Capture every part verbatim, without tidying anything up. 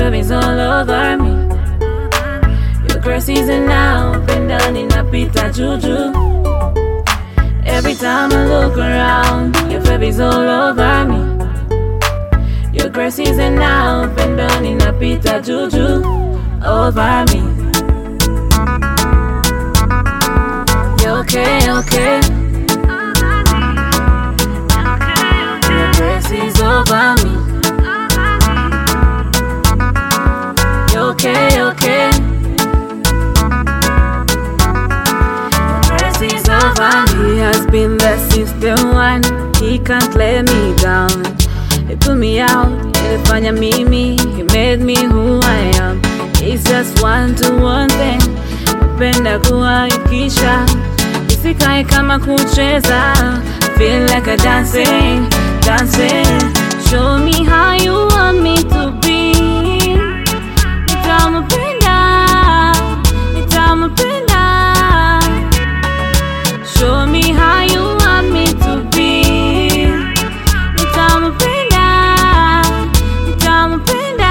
favor's all over me. Your grace is now up and down in a pita juju. Every time I look around, your favor's all over me. Your grace is now up and down in a pita juju over me. You're okay, okay. Your grace is over me. You're okay, okay. Your grace is over me. He has been there since day one. He can't let me down. He put me out, ilifanya mimi. He made me who I am. It's just one to one thing. Napenda kuwaikisha, isikae kama kucheza. Feel like a dancing, dancing. Show me how you want me to be. Nitamupenda, nitamupenda. Show me how you want me to be. Nitamupenda, nitamupenda.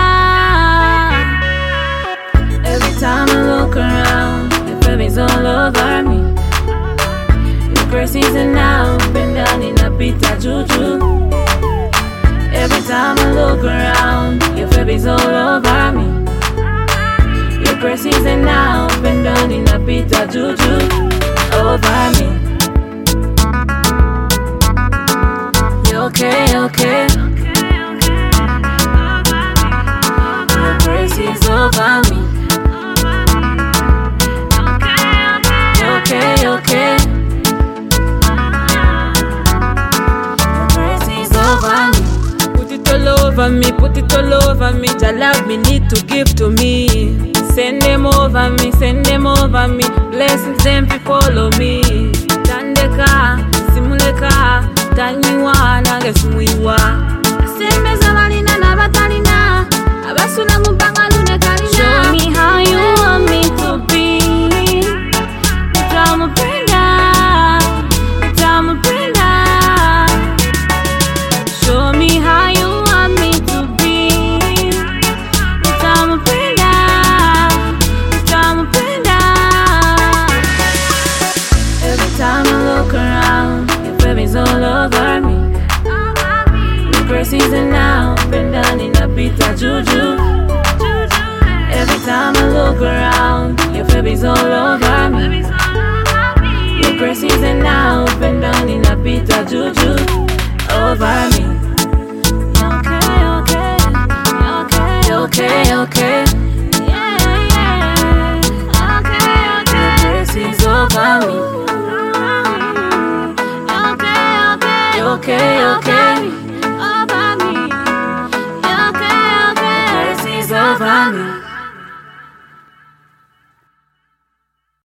Every time I look around, your favor's all over me. Your grace is now up and down in a pita juju. Every time I look around, your favor's all over me. Your grace is now up and down in a pita juju over me. You're okay, okay. Your grace is over me. You're okay, okay. Your grace is over me. Put it all over me, put it all over me. Your love me need to give to me. Send them over me, send them over me. Blessings them fi follow me. Tandeka, simuleka, tanyiwa nange sumuiwa. Sembeza balina na batalina, abasula mubanga lune kalina. Show me how you want me to be. Nitamupenda, nitamupenda. Show me how you want me to be. Nitamupenda, nitamupenda. Every time I look around, your favor's all over me. Your grace is now up and down in a pita juju. Every time I look around, your favor's all over me. Your grace is now up and down in a pita juju over me. You're okay, okay. You're okay, okay. Yeah, yeah. Okay, okay. Your grace is over me. You're okay, okay. You're okay, okay. Over me. You're okay, okay. Your grace is over me.